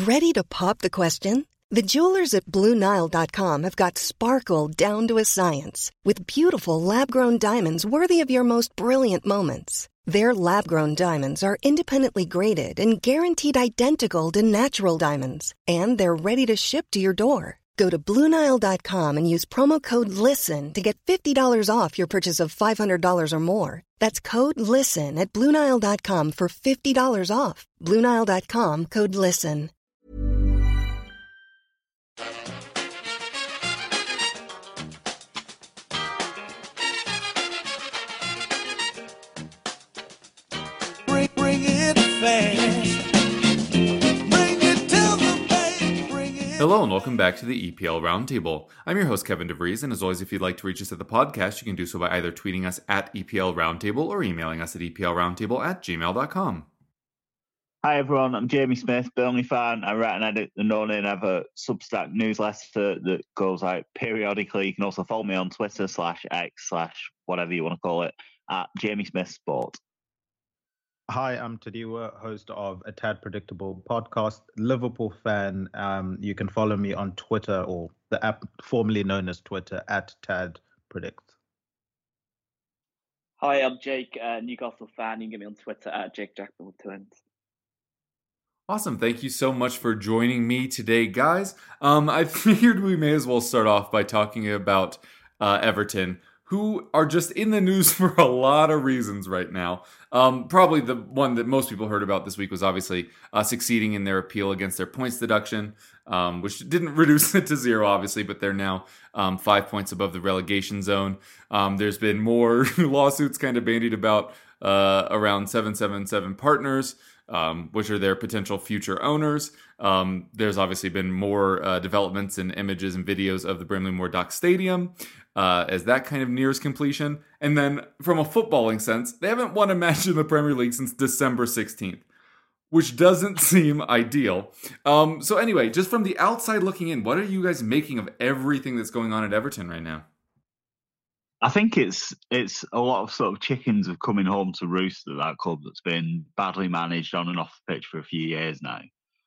Ready to pop the question? The jewelers at BlueNile.com have got sparkle down to a science with beautiful lab-grown diamonds worthy of your most brilliant moments. Their lab-grown diamonds are independently graded and guaranteed identical to natural diamonds, and they're ready to ship to your door. Go to BlueNile.com and use promo code LISTEN to get $50 off your purchase of $500 or more. That's code LISTEN at BlueNile.com for $50 off. BlueNile.com, code LISTEN. Bring it fast. Bring it to the bank. Bring it. Hello and welcome back to the EPL Roundtable. I'm your host Kevin DeVries, and as always, if you'd like to reach us at the podcast, you can do so by either tweeting us at EPL Roundtable or emailing us at eplroundtable@gmail.com. Hi everyone, I'm Jamie Smith, Burnley fan. I write and edit the No Name Ever Substack newsletter that goes out periodically. You can also follow me on Twitter /X/whatever you want to call it at Jamie Smith Sport. Hi, I'm Tadiwa, host of A Tad Predictable podcast, Liverpool fan. You can follow me on Twitter, or the app formerly known as Twitter, at Tad Predict. Hi, I'm Jake, Newcastle fan. You can get me on Twitter at Jake Jackson with twins. Awesome. Thank you so much for joining me today, guys. I figured we may as well start off by talking about Everton, who are just in the news for a lot of reasons right now. Probably the one that most people heard about this week was obviously succeeding in their appeal against their points deduction, which didn't reduce it to 0, obviously, but they're now 5 points above the relegation zone. There's been more lawsuits kind of bandied about around 777 Partners, which are their potential future owners. There's obviously been more developments and images and videos of the Bramley Moore Dock Stadium as that kind of nears completion. And then from a footballing sense, they haven't won a match in the Premier League since December 16th, which doesn't seem ideal. So anyway, just from the outside looking in, what are you guys making of everything that's going on at Everton right now? I think it's a lot of sort of chickens have coming home to roost at that club that's been badly managed on and off the pitch for a few years now.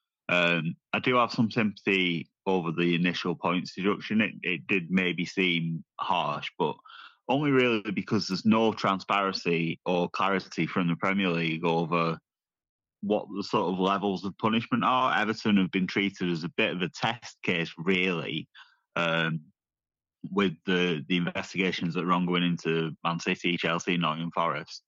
I do have some sympathy over the initial points deduction. It did maybe seem harsh, but only really because there's no transparency or clarity from the Premier League over what the sort of levels of punishment are. Everton have been treated as a bit of a test case, really, with the investigations that are ongoing into Man City, Chelsea, Nottingham Forest.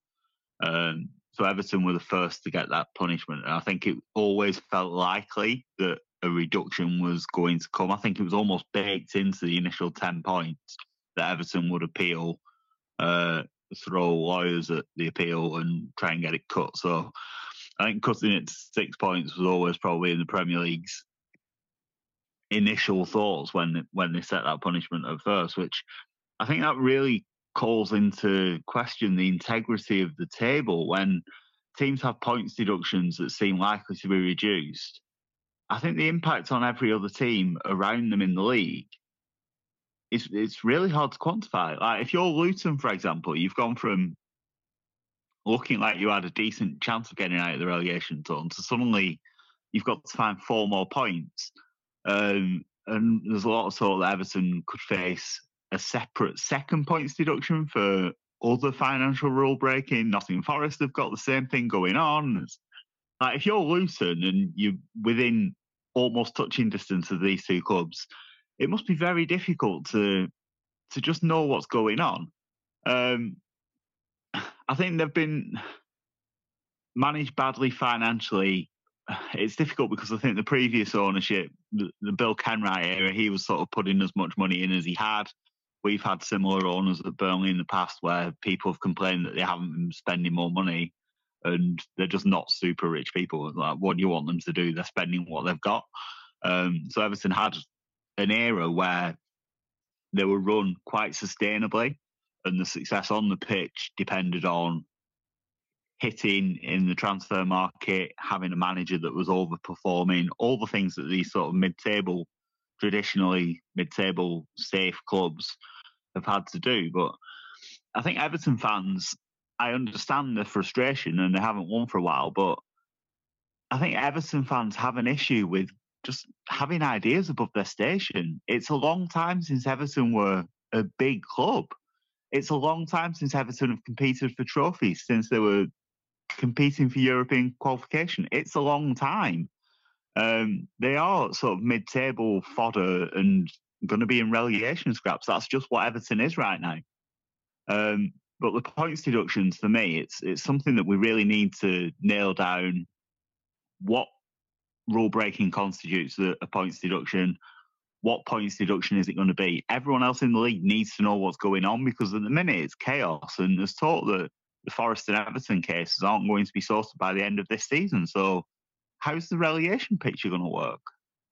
So Everton were the first to get that punishment. And I think it always felt likely that a reduction was going to come. I think it was almost baked into the initial 10 points that Everton would appeal, throw lawyers at the appeal and try and get it cut. So I think cutting it to 6 points was always probably in the Premier League's initial thoughts when they set that punishment at first, which I think that really calls into question the integrity of the table. When teams have points deductions that seem likely to be reduced, I think the impact on every other team around them in the league it's really hard to quantify. Like if you're Luton, for example, you've gone from looking like you had a decent chance of getting out of the relegation zone to suddenly you've got to find 4 more points. And there's a lot of talk that Everton could face a separate second points deduction for other financial rule breaking. Nottingham Forest have got the same thing going on. Like if you're Luton and you're within almost touching distance of these two clubs, it must be very difficult to just know what's going on. I think they've been managed badly financially. It's difficult because I think the previous ownership, the Bill Kenwright era, he was sort of putting as much money in as he had. We've had similar owners at Burnley in the past where people have complained that they haven't been spending more money and they're just not super rich people. Like, what do you want them to do? They're spending what they've got. So Everton had an era where they were run quite sustainably and the success on the pitch depended on hitting in the transfer market, having a manager that was overperforming, all the things that these sort of traditionally mid-table safe clubs have had to do. But I think Everton fans, I understand the frustration and they haven't won for a while, but I think Everton fans have an issue with just having ideas above their station. It's a long time since Everton were a big club. It's a long time since Everton have competed for trophies, since they were competing for European qualification. It's a long time. They are sort of mid-table fodder and going to be in relegation scraps. That's just what Everton is right now. But the points deductions, for me, it's something that we really need to nail down. What rule breaking constitutes a points deduction? What points deduction is it going to be? Everyone else in the league needs to know what's going on, because at the minute it's chaos, and there's talk that the Forest and Everton cases aren't going to be sorted by the end of this season. So how's the relegation picture going to work?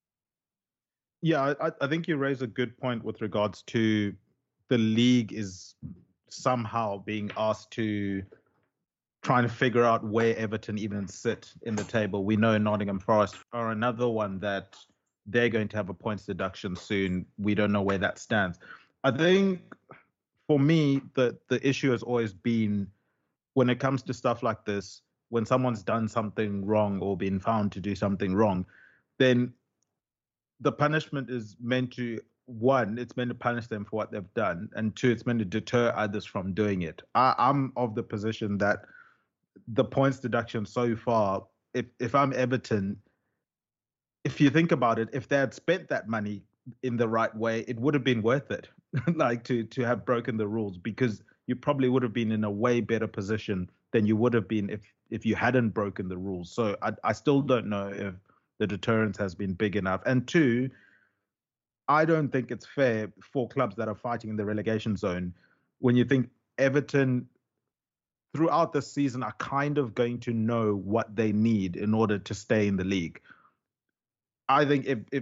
Yeah, I think you raise a good point with regards to the league is somehow being asked to trying to figure out where Everton even sit in the table. We know Nottingham Forest are another one that they're going to have a points deduction soon. We don't know where that stands. I think for me, the issue has always been when it comes to stuff like this, when someone's done something wrong or been found to do something wrong, then the punishment is meant to, one, it's meant to punish them for what they've done, and two, it's meant to deter others from doing it. I'm of the position that the points deduction so far, if I'm Everton, if you think about it, if they had spent that money in the right way, it would have been worth it, like to have broken the rules, because you probably would have been in a way better position than you would have been if you hadn't broken the rules. So I still don't know if the deterrence has been big enough. And two, I don't think it's fair for clubs that are fighting in the relegation zone when you think Everton throughout the season are kind of going to know what they need in order to stay in the league. I think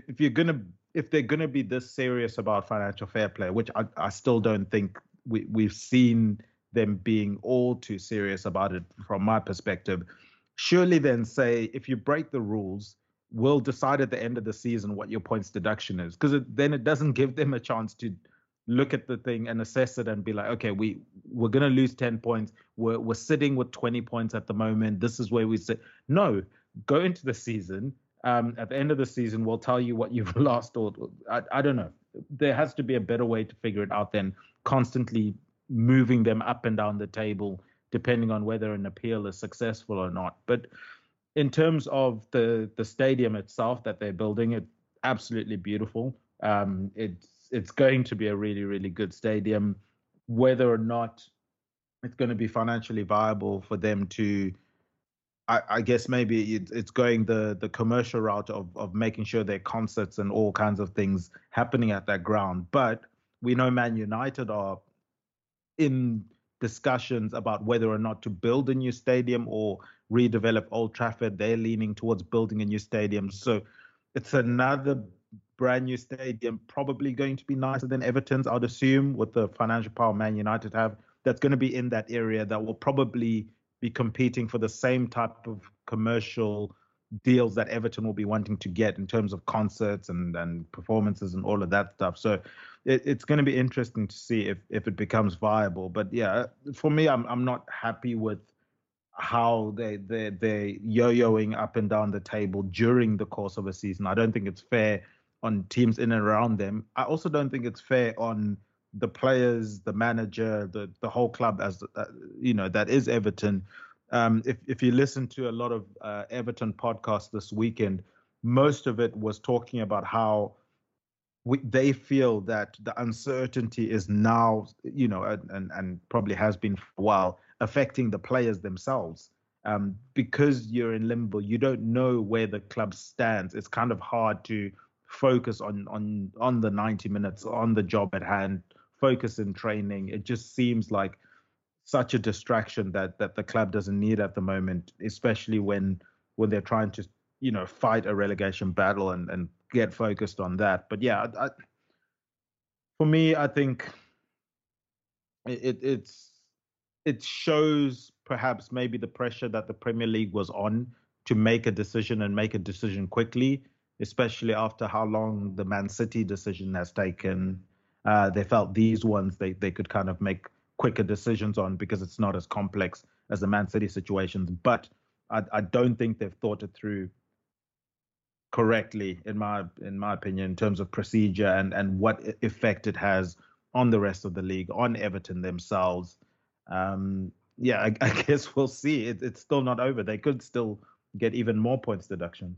if they're gonna be this serious about financial fair play, which I still don't think we've seen them being all too serious about it from my perspective, surely then say, if you break the rules, we'll decide at the end of the season what your points deduction is, because then it doesn't give them a chance to look at the thing and assess it and be like, okay, we're going to lose 10 points. We're sitting with 20 points at the moment. This is where we sit. No, go into the season. At the end of the season, we'll tell you what you've lost. Or I don't know. There has to be a better way to figure it out than constantly moving them up and down the table, depending on whether an appeal is successful or not. But in terms of the stadium itself that they're building, it's absolutely beautiful. It's going to be a really, really good stadium. Whether or not it's going to be financially viable for them to, I guess maybe it's going the commercial route of making sure there are concerts and all kinds of things happening at that ground. But we know Man United are in discussions about whether or not to build a new stadium or redevelop Old Trafford. They're leaning towards building a new stadium. So it's another brand new stadium, probably going to be nicer than Everton's, I'd assume, with the financial power Man United have. That's going to be in that area that will probably be competing for the same type of commercial deals that Everton will be wanting to get in terms of concerts and performances and all of that stuff. So it's going to be interesting to see if it becomes viable. But yeah, for me, I'm not happy with how they're yo-yoing up and down the table during the course of a season. I don't think it's fair on teams in and around them. I also don't think it's fair on the players, the manager, the whole club, as that is Everton. If you listen to a lot of Everton podcasts this weekend, most of it was talking about how they feel that the uncertainty is now, and probably has been for a while, affecting the players themselves. Because you're in limbo, you don't know where the club stands. It's kind of hard to focus on the 90 minutes, on the job at hand, focus in training. It just seems like such a distraction that the club doesn't need at the moment, especially when they're trying to, fight a relegation battle and get focused on that. But yeah, for me, I think it shows perhaps maybe the pressure that the Premier League was on to make a decision quickly, especially after how long the Man City decision has taken. They felt these ones they could kind of make quicker decisions on because it's not as complex as the Man City situations. But I don't think they've thought it through correctly, in my opinion, in terms of procedure and what effect it has on the rest of the league, on Everton themselves. Yeah, I guess we'll see. It's still not over. They could still get even more points deductions.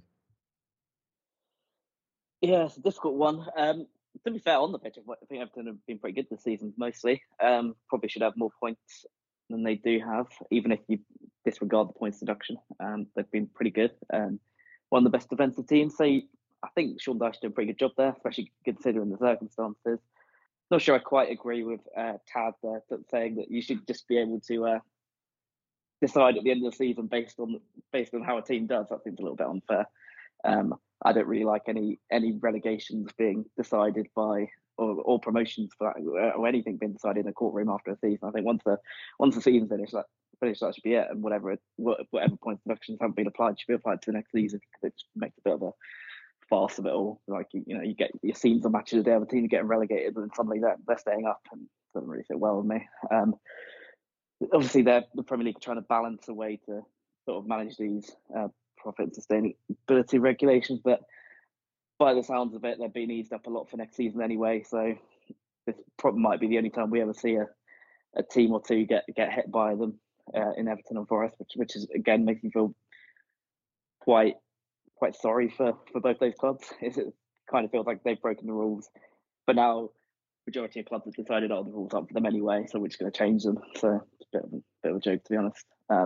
Yeah, it's a difficult one. To be fair, on the pitch, I think Everton have been pretty good this season, mostly. Probably should have more points than they do have, even if you disregard the points deduction. They've been pretty good. One of the best defensive teams. So I think Sean Dyche did a pretty good job there, especially considering the circumstances. Not sure I quite agree with Tad there, saying that you should just be able to decide at the end of the season based on how a team does. That seems a little bit unfair. I don't really like any relegations being decided by or promotions for that, or anything being decided in a courtroom after a season. I think once the season's finished, that should be it, and whatever points deductions haven't been applied should be applied to the next season, because it just makes a bit of a farce of it all. Like, you get your scenes of matches a day of a team getting relegated, and then suddenly they're staying up, and it doesn't really fit well with me. Obviously, the Premier League are trying to balance a way to sort of manage these profit and sustainability regulations, but by the sounds of it, they're being eased up a lot for next season anyway. So this probably might be the only time we ever see a team or two get hit by them in Everton and Forest, which is, again, makes me feel quite sorry for both those clubs. It kind of feels like they've broken the rules, but now majority of clubs have decided, the rules aren't for them anyway, so we're just going to change them. So it's a bit of a joke, to be honest.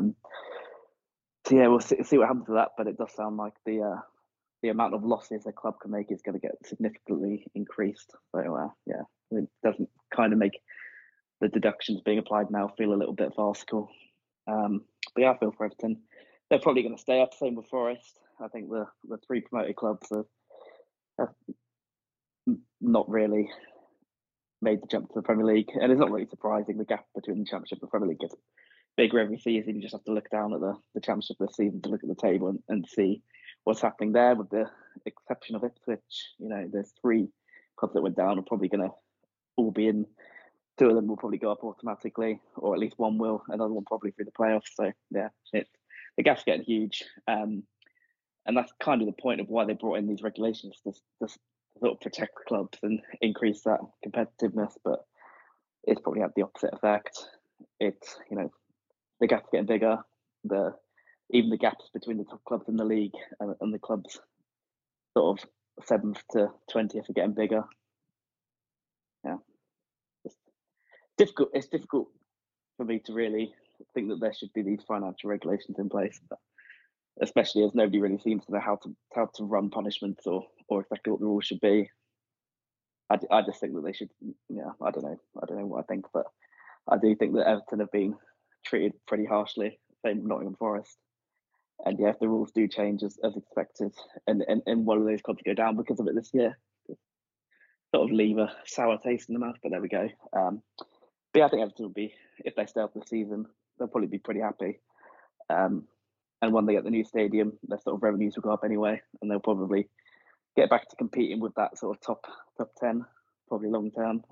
So yeah, we'll see what happens to that, but it does sound like the amount of losses a club can make is going to get significantly increased. So yeah, it doesn't kind of make the deductions being applied now feel a little bit farcical. But yeah, I feel for Everton. They're probably going to stay up. Same with Forest. I think the three promoted clubs have not really made the jump to the Premier League, and it's not really surprising. The gap between the Championship and the Premier League gets bigger every season. You just have to look down at the Championship this season to look at the table and see what's happening there, with the exception of Ipswich. There's three clubs that went down are probably going to all be in. Two of them will probably go up automatically, or at least one will. Another one probably through the playoffs. So yeah, the gap's getting huge, and that's kind of the point of why they brought in these regulations, to sort of protect clubs and increase that competitiveness. But it's probably had the opposite effect. It's the gap's getting bigger. Even the gaps between the top clubs in the league and the clubs sort of 7th to 20th are getting bigger. Yeah, it's difficult for me to really think that there should be these financial regulations in place, but especially as nobody really seems to know how to run punishments or exactly what the rules should be. I just think that they should. Yeah, I don't know what I think, but I do think that Everton have been treated pretty harshly. Same with Nottingham Forest. And yeah, if the rules do change as expected, and one of those clubs go down because of it this year, sort of leave a sour taste in the mouth. But there we go. But yeah, I think Everton will be, if they stay up this season, they'll probably be pretty happy. And when they get the new stadium, their sort of revenues will go up anyway, and they'll probably get back to competing with that sort of top 10, probably long term.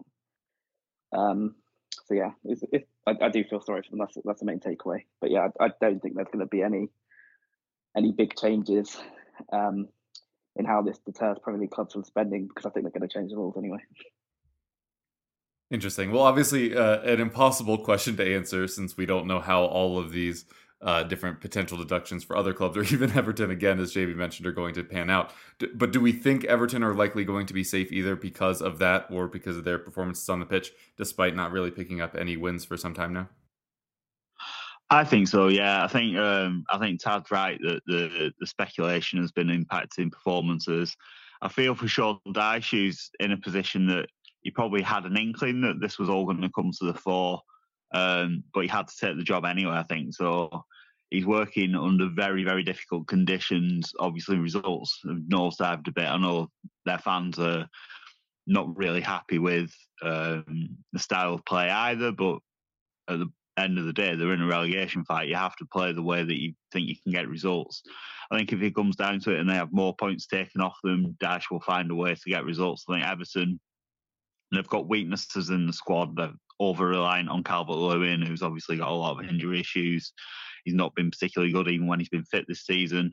So yeah, I do feel sorry for them. That's the main takeaway. But yeah, I don't think there's going to be any big changes in how this deters Premier League clubs from spending, because I think they're going to change the rules anyway. Interesting. Well, obviously, an impossible question to answer, since we don't know how all of these different potential deductions for other clubs, or even Everton, again, as JB mentioned, are going to pan out. But do we think Everton are likely going to be safe either because of that or because of their performances on the pitch, despite not really picking up any wins for some time now? I think so. Yeah, I think Tad's right that the speculation has been impacting performances. I feel for Sean Dyche, who's in a position that he probably had an inkling that this was all going to come to the fore, but he had to take the job anyway, I think. So he's working under very, very difficult conditions. Obviously, results have nosedived a bit. I know their fans are not really happy with the style of play either, but at the end of the day, they're in a relegation fight. You have to play the way that you think you can get results. I think if it comes down to it and they have more points taken off them, Dyche will find a way to get results. I think Everton, they've got weaknesses in the squad. They're over-reliant on Calvert-Lewin, who's obviously got a lot of injury issues. He's not been particularly good even when he's been fit this season.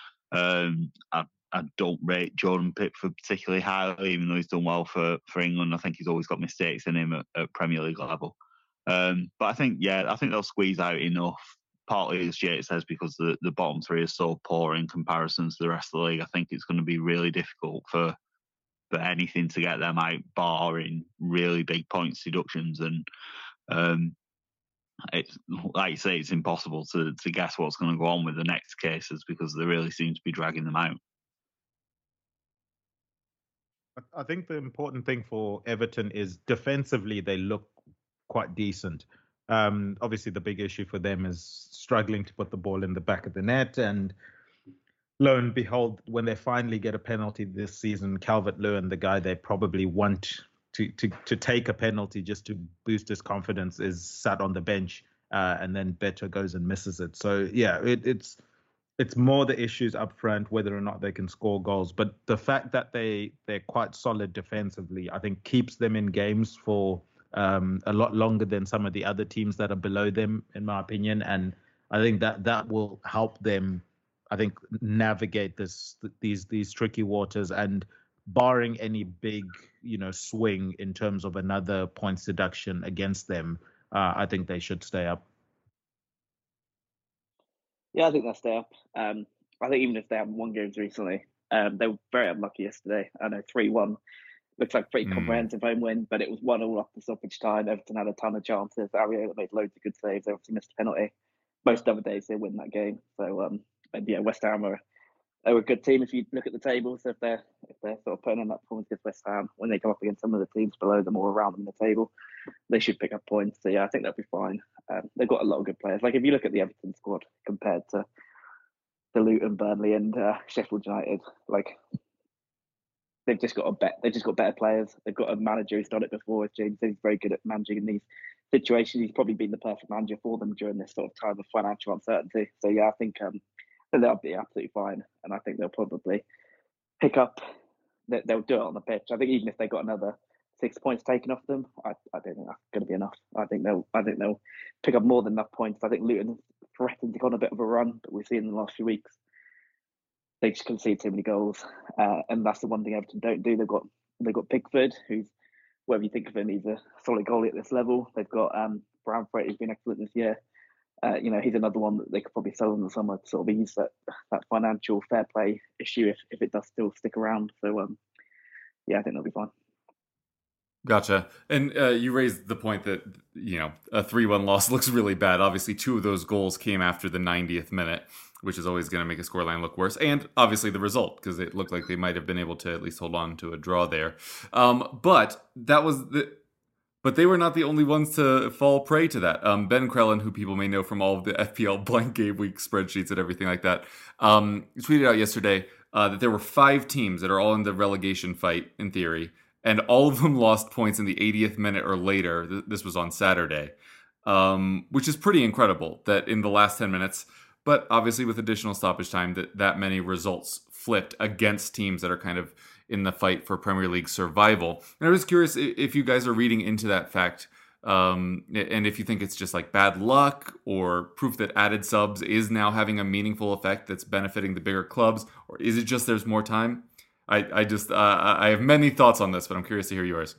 I don't rate Jordan Pickford particularly highly, even though he's done well for England. I think he's always got mistakes in him at Premier League level. But I think they'll squeeze out enough. Partly, as Jake says, because the bottom three are so poor in comparison to the rest of the league. I think it's going to be really difficult for anything to get them out, barring really big points deductions. And it's like you say, it's impossible to guess what's going to go on with the next cases because they really seem to be dragging them out. I think the important thing for Everton is defensively they look quite decent. Obviously, the big issue for them is struggling to put the ball in the back of the net. And lo and behold, when they finally get a penalty this season, Calvert-Lewin, the guy they probably want to take a penalty just to boost his confidence, is sat on the bench, and then Beto goes and misses it. So yeah, it's more the issues up front, whether or not they can score goals. But the fact that they're quite solid defensively, I think keeps them in games for a lot longer than some of the other teams that are below them, in my opinion. And I think that will help them, I think, navigate these tricky waters. And barring any big, swing in terms of another points deduction against them, I think they should stay up. Yeah, I think they'll stay up. I think even if they haven't won games recently, they were very unlucky yesterday. I know 3-1 looks like a pretty comprehensive home win, but it was 1-1 off the stoppage time. Everton had a ton of chances. Areola made loads of good saves. They obviously missed a penalty. Most other days they win that game. So and yeah, West Ham are a good team if you look at the table. So if they're sort of putting in that performance against West Ham, when they come up against some of the teams below them or around them in the table, they should pick up points. So yeah, I think they'll be fine. They've got a lot of good players. Like if you look at the Everton squad compared to the Luton, Burnley, and Sheffield United, like they've just got better players. They've got a manager who's done it before. As James said, he's very good at managing in these situations. He's probably been the perfect manager for them during this sort of time of financial uncertainty. So yeah, I think they'll be absolutely fine, and I think they'll probably pick up. They'll do it on the pitch. I think even if they got another 6 points taken off them, I don't think that's going to be enough. I think they'll pick up more than enough points. I think Luton threatened to go on a bit of a run, but we've seen in the last few weeks they just concede too many goals, and that's the one thing Everton don't do. They've got Pickford, who's, whatever you think of him, he's a solid goalie at this level. They've got Branford, who's been excellent this year. He's another one that they could probably sell in the summer to sort of ease that financial fair play issue if it does still stick around. So yeah, I think they'll be fine. Gotcha. And you raised the point that, a 3-1 loss looks really bad. Obviously, 2 of those goals came after the 90th minute, which is always going to make a scoreline look worse. And obviously the result, because it looked like they might have been able to at least hold on to a draw there. But they were not the only ones to fall prey to that. Ben Crellin, who people may know from all of the FPL blank game week spreadsheets and everything like that, tweeted out yesterday that there were 5 teams that are all in the relegation fight, in theory, and all of them lost points in the 80th minute or later. This was on Saturday, which is pretty incredible that in the last 10 minutes, but obviously with additional stoppage time, that many results flipped against teams that are kind of in the fight for Premier League survival. And I was curious if you guys are reading into that fact, and if you think it's just like bad luck or proof that added subs is now having a meaningful effect that's benefiting the bigger clubs, or is it just there's more time? I have many thoughts on this, but I'm curious to hear yours.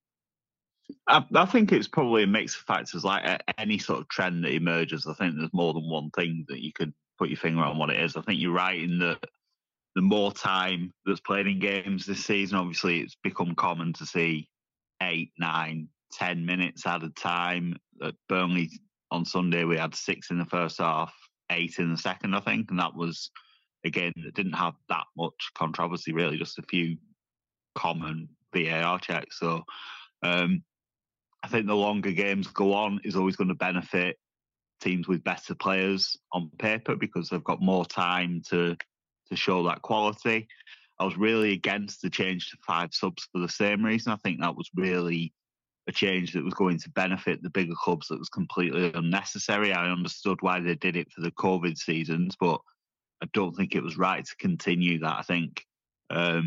I think it's probably a mix of factors. Like any sort of trend that emerges, I think there's more than one thing that you could put your finger on what it is. I think you're right in that the more time that's played in games this season, obviously it's become common to see 8, 9, 10 minutes at a time. At Burnley on Sunday, we had 6 in the first half, 8 in the second, I think. And that was, again, it didn't have that much controversy, really, just a few common VAR checks. So I think the longer games go on is always going to benefit teams with better players on paper because they've got more time to show that quality. I was really against the change to 5 subs for the same reason. I think that was really a change that was going to benefit the bigger clubs that was completely unnecessary. I understood why they did it for the COVID seasons, but I don't think it was right to continue that. I think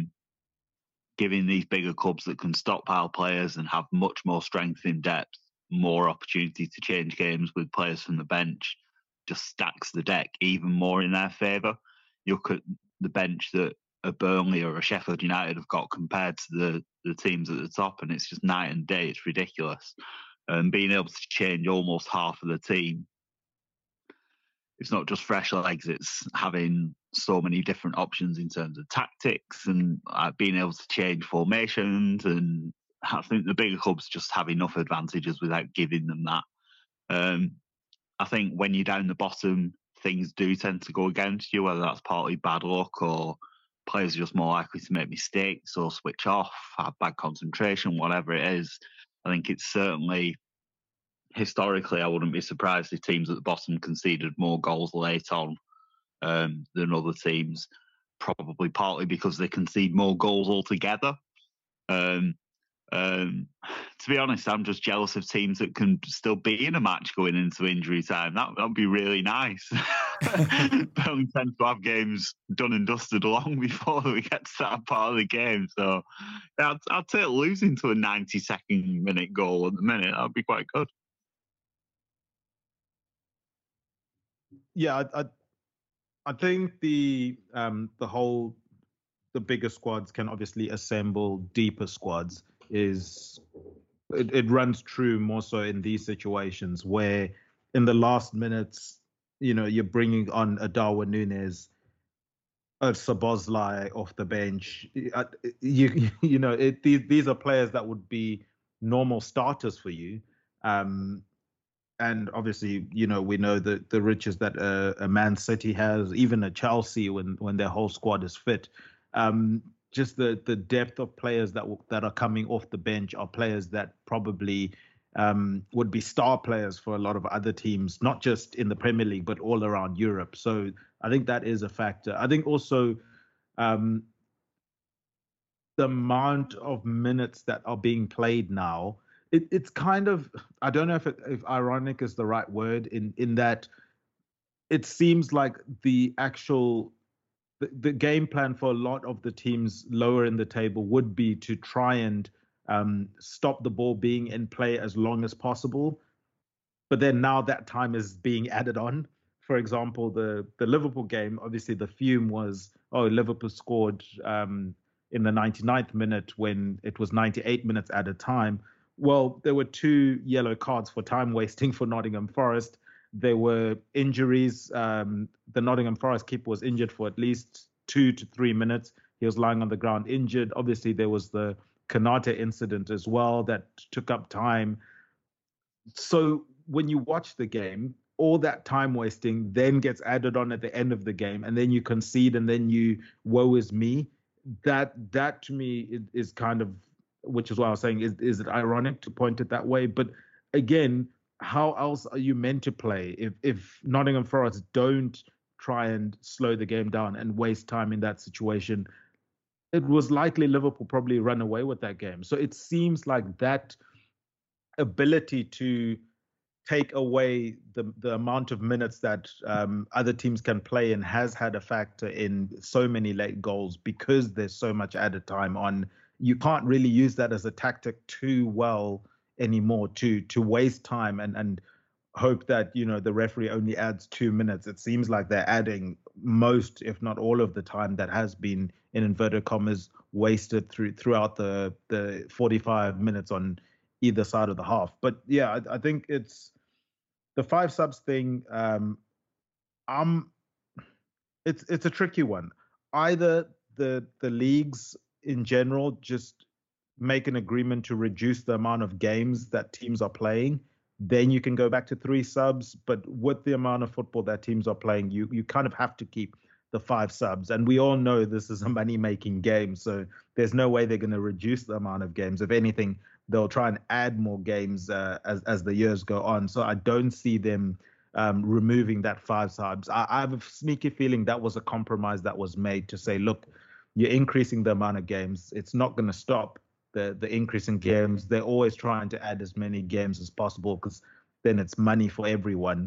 giving these bigger clubs that can stockpile players and have much more strength in depth more opportunity to change games with players from the bench just stacks the deck even more in their favour. You look at the bench that a Burnley or a Sheffield United have got compared to the teams at the top, and it's just night and day. It's ridiculous. And being able to change almost half of the team, it's not just fresh legs, it's having so many different options in terms of tactics and being able to change formations. And I think the bigger clubs just have enough advantages without giving them that. I think when you're down the bottom, things do tend to go against you, whether that's partly bad luck or players are just more likely to make mistakes or switch off, have bad concentration, whatever it is. I think it's certainly, historically, I wouldn't be surprised if teams at the bottom conceded more goals late on than other teams, probably partly because they concede more goals altogether. To be honest, I'm just jealous of teams that can still be in a match going into injury time. That would be really nice. Burnley tend to have games done and dusted long before we get to that part of the game. So I'd take losing to a 92nd minute goal at the minute. That would be quite good. Yeah, I think the bigger squads can obviously assemble deeper squads. It runs true more so in these situations where in the last minutes, you're bringing on a Darwin Núñez, a Szoboszlai off the bench. These are players that would be normal starters for you. And obviously, we know the riches that a Man City has, even a Chelsea when their whole squad is fit. Just the depth of players that are coming off the bench are players that probably would be star players for a lot of other teams, not just in the Premier League, but all around Europe. So I think that is a factor. I think also the amount of minutes that are being played now, it's kind of, I don't know if ironic is the right word in that it seems like the game plan for a lot of the teams lower in the table would be to try and stop the ball being in play as long as possible. But then now that time is being added on. For example, the Liverpool game, obviously the fume was, Liverpool scored in the 99th minute when it was 98 minutes at a time. Well, there were 2 yellow cards for time wasting for Nottingham Forest. There were injuries. The Nottingham Forest keeper was injured for at least 2 to 3 minutes. He was lying on the ground injured. Obviously, there was the Kanate incident as well that took up time. So when you watch the game, all that time wasting then gets added on at the end of the game, and then you concede, and then you woe is me. That to me is kind of, which is why I was saying, is it ironic to point it that way? But again, how else are you meant to play if Nottingham Forest don't try and slow the game down and waste time in that situation? It was likely Liverpool probably run away with that game. So it seems like that ability to take away the amount of minutes that other teams can play and has had a factor in so many late goals because there's so much added time on. You can't really use that as a tactic too well anymore to waste time and hope that the referee only adds 2 minutes. It seems like they're adding most, if not all, of the time that has been, in inverted commas, wasted throughout the 45 minutes on either side of the half. But yeah, I think it's the 5 subs thing. It's a tricky one. Either the leagues in general just make an agreement to reduce the amount of games that teams are playing, then you can go back to 3 subs. But with the amount of football that teams are playing, you kind of have to keep the 5 subs. And we all know this is a money-making game, so there's no way they're going to reduce the amount of games. If anything, they'll try and add more games as the years go on. So I don't see them removing that 5 subs. I have a sneaky feeling that was a compromise that was made to say, look, you're increasing the amount of games. It's not going to stop the increase in games. They're always trying to add as many games as possible because then it's money for everyone.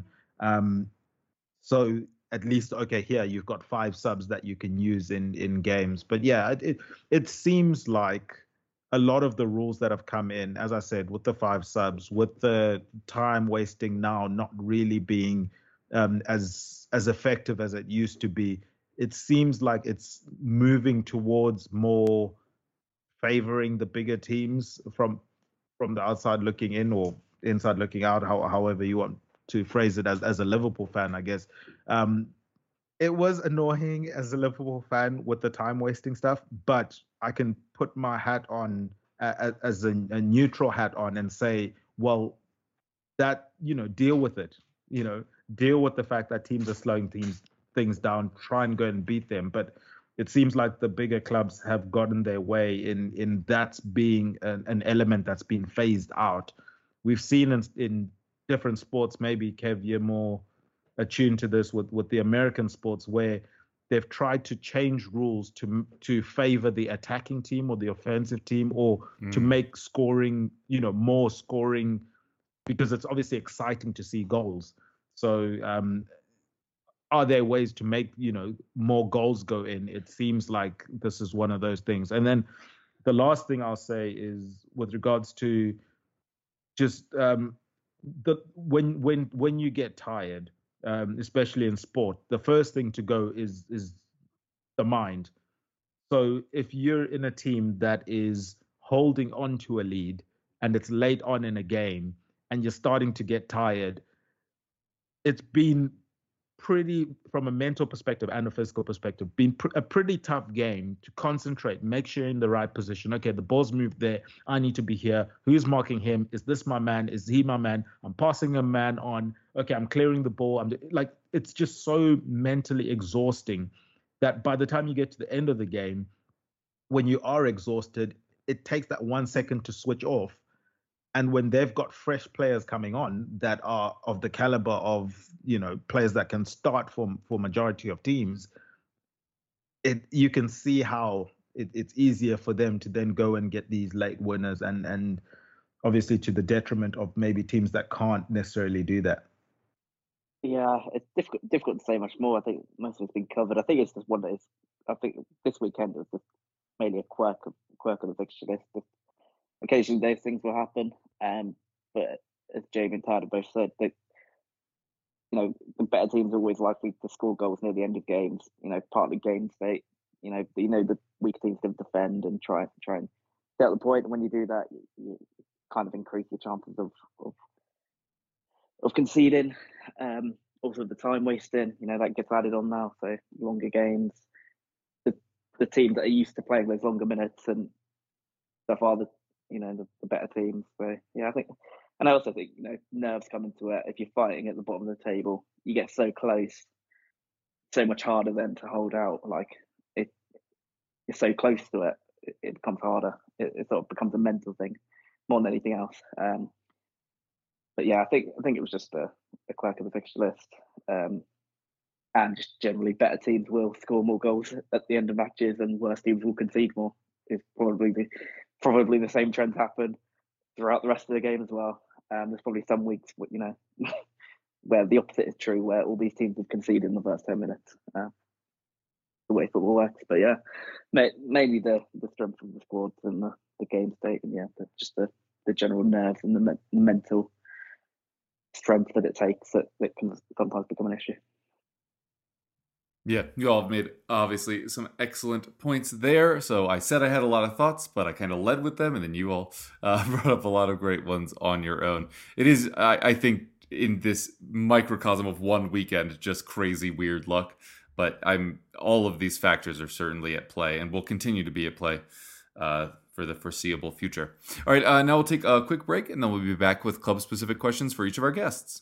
So at least, okay, here you've got 5 subs that you can use in games. But yeah, it seems like a lot of the rules that have come in, as I said, with the 5 subs, with the time wasting now not really being as effective as it used to be, it seems like it's moving towards more favoring the bigger teams from the outside looking in or inside looking out, however you want to phrase it as a Liverpool fan, I guess. It was annoying as a Liverpool fan with the time wasting stuff, but I can put my hat on as a neutral hat on and say, well, that, deal with it, deal with the fact that teams are slowing things down, try and go and beat them. But it seems like the bigger clubs have gotten their way in that being an element that's been phased out. We've seen in different sports, maybe Kev, you're more attuned to this with the American sports, where they've tried to change rules to favor the attacking team or the offensive team, or to make scoring, more scoring, because it's obviously exciting to see goals. So are there ways to make, more goals go in? It seems like this is one of those things. And then the last thing I'll say is with regards to just when you get tired, especially in sport, the first thing to go is the mind. So if you're in a team that is holding on to a lead and it's late on in a game and you're starting to get tired, it's been pretty, from a mental perspective and a physical perspective, been a pretty tough game to concentrate, make sure you're in the right position. Okay, the ball's moved there. I need to be here. Who's marking him? Is this my man? Is he my man? I'm passing a man on. Okay, I'm clearing the ball. It's just so mentally exhausting that by the time you get to the end of the game, when you are exhausted, it takes that 1 second to switch off. And when they've got fresh players coming on that are of the caliber of, players that can start for majority of teams, you can see how it's easier for them to then go and get these late winners, and obviously to the detriment of maybe teams that can't necessarily do that. Yeah, it's difficult to say much more. I think most of it's been covered. I think it's just one day. I think this weekend was just mainly a quirk of the fixture list. Occasionally those things will happen, but as Jamie and Tad have both said, that the better teams are always likely to score goals near the end of games. Partly game state. The weaker teams can defend and try and get the point. And when you do that, you kind of increase your chances of conceding. Also the time wasting, that gets added on now. So longer games, the teams that are used to playing those longer minutes and stuff are the better teams. So yeah, I also think nerves come into it. If you're fighting at the bottom of the table, you get so close, so much harder then to hold out. You're so close to it, it becomes harder. It sort of becomes a mental thing more than anything else. But yeah, I think it was just a quirk of the fixture list, and just generally better teams will score more goals at the end of matches, and worse teams will concede more. Is probably the same trends happen throughout the rest of the game as well. There's probably some weeks, where the opposite is true, where all these teams have conceded in the first 10 minutes. The way football works, but yeah, mainly the strength of the squads and the game state, and just the general nerves and the mental strength that it takes that can sometimes become an issue. Yeah, you all have made obviously some excellent points there. So I said I had a lot of thoughts, but I kind of led with them, and then you all brought up a lot of great ones on your own. It is, I think, in this microcosm of one weekend, just crazy weird luck. But all of these factors are certainly at play, and will continue to be at play for the foreseeable future. All right, now we'll take a quick break, and then we'll be back with club-specific questions for each of our guests.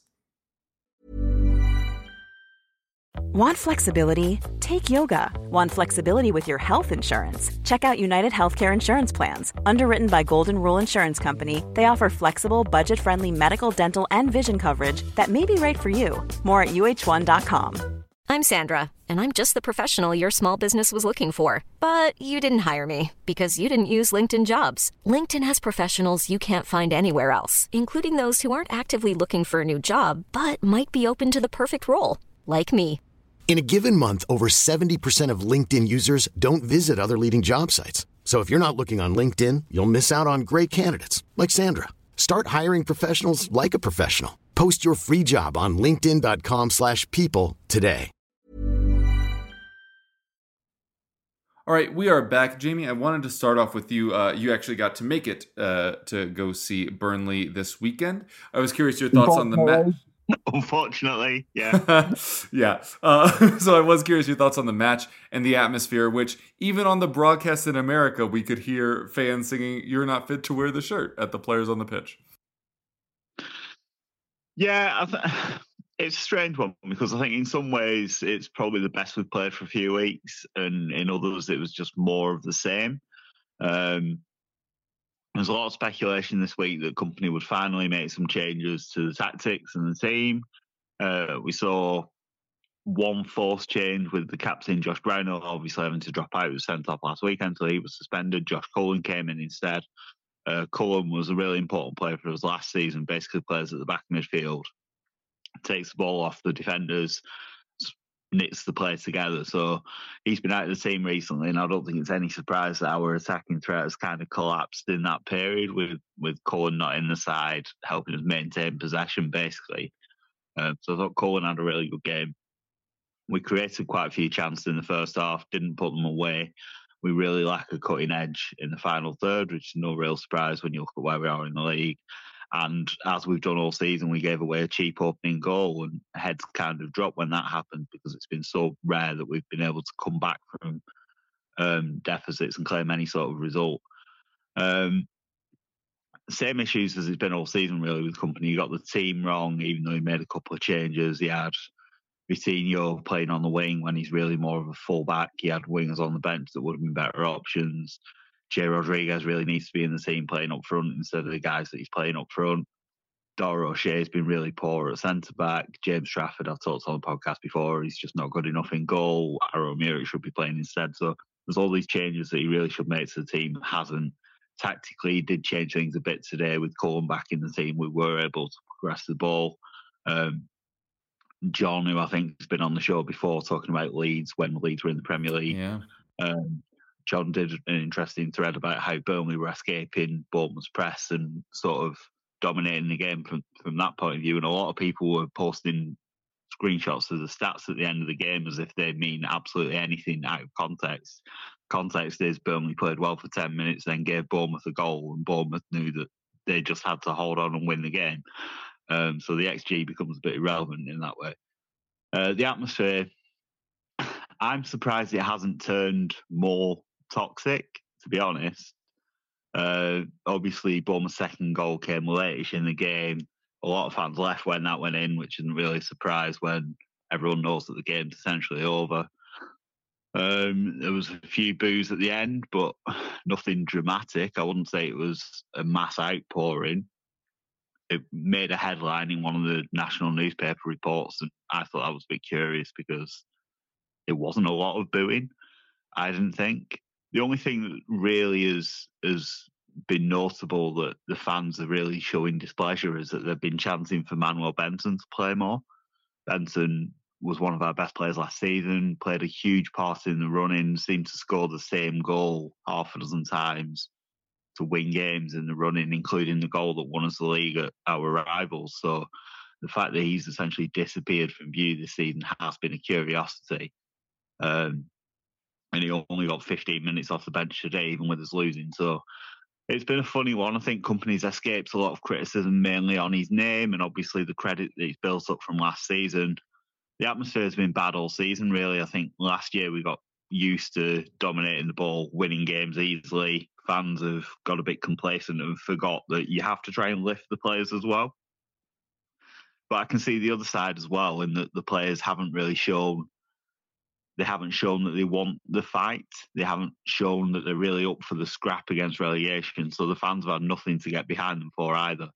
Want flexibility? Take yoga. Want flexibility with your health insurance? Check out United Healthcare Insurance Plans. Underwritten by Golden Rule Insurance Company, they offer flexible, budget-friendly medical, dental, and vision coverage that may be right for you. More at UH1.com. I'm Sandra, and I'm just the professional your small business was looking for. But you didn't hire me because you didn't use LinkedIn Jobs. LinkedIn has professionals you can't find anywhere else, including those who aren't actively looking for a new job, but might be open to the perfect role, like me. In a given month, over 70% of LinkedIn users don't visit other leading job sites. So if you're not looking on LinkedIn, you'll miss out on great candidates like Sandra. Start hiring professionals like a professional. Post your free job on linkedin.com/people today. All right, we are back. Jamie, I wanted to start off with you. You actually got to make it to go see Burnley this weekend. I was curious your thoughts on the match. Unfortunately, yeah. Yeah. So I was curious your thoughts on the match and the atmosphere, which even on the broadcast in America, we could hear fans singing, "You're not fit to wear the shirt" at the players on the pitch. Yeah, it's a strange one because I think in some ways it's probably the best we've played for a few weeks, and in others it was just more of the same. There's a lot of speculation this week that Kompany would finally make some changes to the tactics and the team. We saw one forced change with the captain, Josh Brownhill, obviously having to drop out. He was sent off last weekend, so he was suspended. Josh Cullen came in instead. Cullen was a really important player for us last season, basically plays at the back of midfield, takes the ball off the defenders, knits the play together. So he's been out of the team recently, and I don't think it's any surprise that our attacking threat has kind of collapsed in that period with Cullen not in the side, helping us maintain possession, basically. So I thought Cullen had a really good game. We created quite a few chances in the first half, didn't put them away. We really lack a cutting edge in the final third, which is no real surprise when you look at where we are in the league. And as we've done all season, we gave away a cheap opening goal, and heads kind of dropped when that happened because it's been so rare that we've been able to come back from deficits and claim any sort of result. Same issues as it's been all season, really, with Kompany. He got the team wrong, even though he made a couple of changes. He had Vitinho playing on the wing when he's really more of a fullback. He had wingers on the bench that would have been better options. Jay Rodriguez really needs to be in the team playing up front instead of the guys that he's playing up front. Dara O'Shea's been really poor at centre-back. James Trafford, I've talked on the podcast before, he's just not good enough in goal. Aaron Muric should be playing instead. So there's all these changes that he really should make to the team. Hasn't. Tactically, he did change things a bit today with Cullen back in the team. We were able to progress the ball. John, who I think has been on the show before, talking about Leeds when Leeds were in the Premier League. Yeah. John did an interesting thread about how Burnley were escaping Bournemouth's press and sort of dominating the game from that point of view. And a lot of people were posting screenshots of the stats at the end of the game as if they mean absolutely anything out of context. Context is Burnley played well for 10 minutes, then gave Bournemouth a goal, and Bournemouth knew that they just had to hold on and win the game. So the XG becomes a bit irrelevant in that way. The atmosphere, I'm surprised it hasn't turned more toxic, to be honest. Obviously, Bournemouth's second goal came late in the game. A lot of fans left when that went in, which isn't really a surprise when everyone knows that the game's essentially over. There was a few boos at the end, but nothing dramatic. I wouldn't say it was a mass outpouring. It made a headline in one of the national newspaper reports, and I thought that was a bit curious because it wasn't a lot of booing, I didn't think. The only thing that really has been notable that the fans are really showing displeasure is that they've been chanting for Manuel Benson to play more. Benson was one of our best players last season, played a huge part in the run-in, seemed to score the same goal half a dozen times to win games in the run-in, including the goal that won us the league at our rivals. So the fact that he's essentially disappeared from view this season has been a curiosity. And he only got 15 minutes off the bench today, even with us losing. So it's been a funny one. I think Kompany's escaped a lot of criticism, mainly on his name and obviously the credit that he's built up from last season. The atmosphere has been bad all season, really. I think last year we got used to dominating the ball, winning games easily. Fans have got a bit complacent and forgot that you have to try and lift the players as well. But I can see the other side as well, in that the players haven't really shown. They haven't shown that they want the fight. They haven't shown that they're really up for the scrap against relegation. So the fans have had nothing to get behind them for either.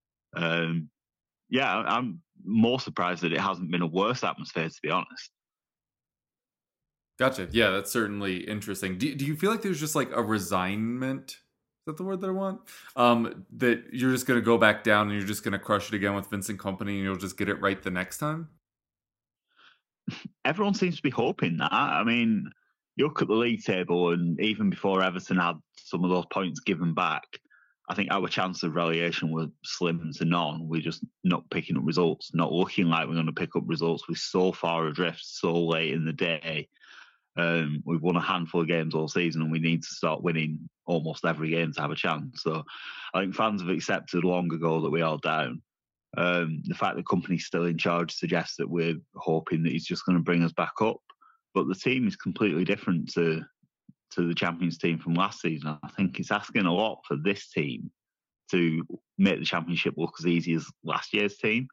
I'm more surprised that it hasn't been a worse atmosphere, to be honest. Gotcha. Yeah, that's certainly interesting. Do you feel like there's just like a resignment? Is that the word that I want? That you're just going to go back down and you're just going to crush it again with Vincent Kompany and you'll just get it right the next time? Everyone seems to be hoping that. I mean, you look at the league table, and even before Everton had some of those points given back, I think our chance of relegation were slim to none. We're just not picking up results, not looking like we're going to pick up results. We're so far adrift, so late in the day. We've won a handful of games all season, and we need to start winning almost every game to have a chance. So I think fans have accepted long ago that we are down. The fact the company's still in charge suggests that we're hoping that he's just going to bring us back up. But the team is completely different to the Champions team from last season. I think it's asking a lot for this team to make the Championship look as easy as last year's team.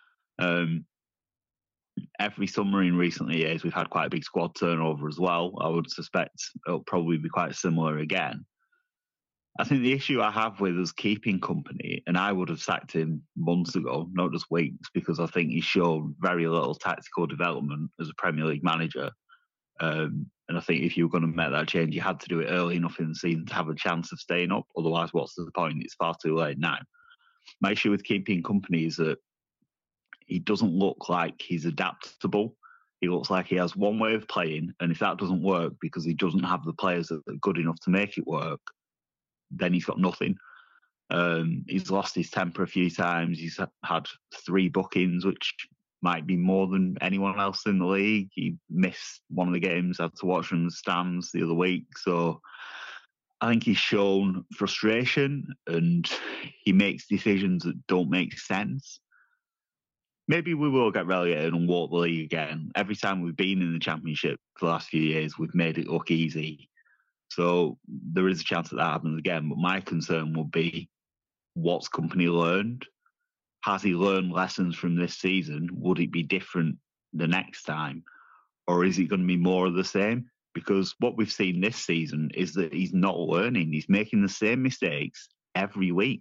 Every summer in recent years, we've had quite a big squad turnover as well. I would suspect it'll probably be quite similar again. I think the issue I have with us keeping Kompany, and I would have sacked him months ago, not just weeks, because I think he showed very little tactical development as a Premier League manager. And I think if you were going to make that change, you had to do it early enough in the season to have a chance of staying up. Otherwise, what's the point? It's far too late now. My issue with keeping Kompany is that he doesn't look like he's adaptable. He looks like he has one way of playing, and if that doesn't work because he doesn't have the players that are good enough to make it work, then he's got nothing. He's lost his temper a few times. He's had 3 bookings, which might be more than anyone else in the league. He missed one of the games I had to watch from the stands the other week. So I think he's shown frustration, and he makes decisions that don't make sense. Maybe we will get relegated and walk the league again. Every time we've been in the Championship for the last few years, we've made it look easy. So there is a chance that happens again. But my concern would be, what's Kompany learned? Has he learned lessons from this season? Would it be different the next time? Or is it going to be more of the same? Because what we've seen this season is that he's not learning. He's making the same mistakes every week.